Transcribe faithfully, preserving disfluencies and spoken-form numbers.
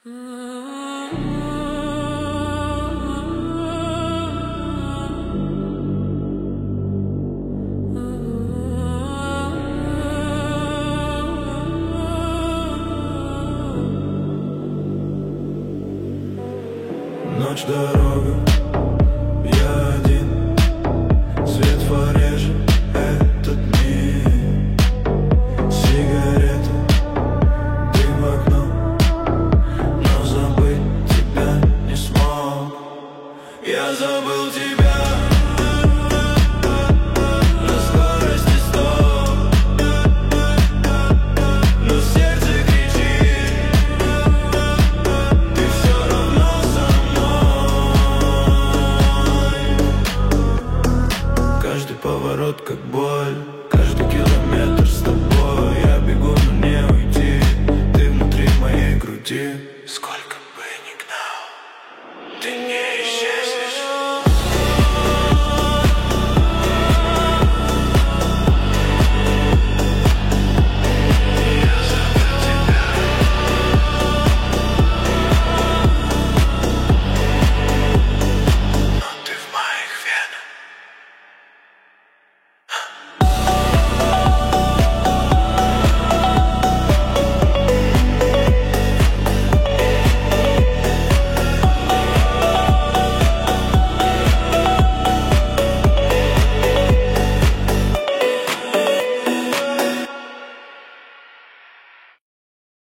Ночь, дорога, я один, свет в фаре же этот мир. Сигарета, дым в окно, но забыть тебя не смог. Я забыл тебя на скорости сто, но сердце кричит, ты все равно со мной. Каждый поворот как боль, каждый километр с тобой. Я бегу, но не уйти, ты внутри моей груди. Сколько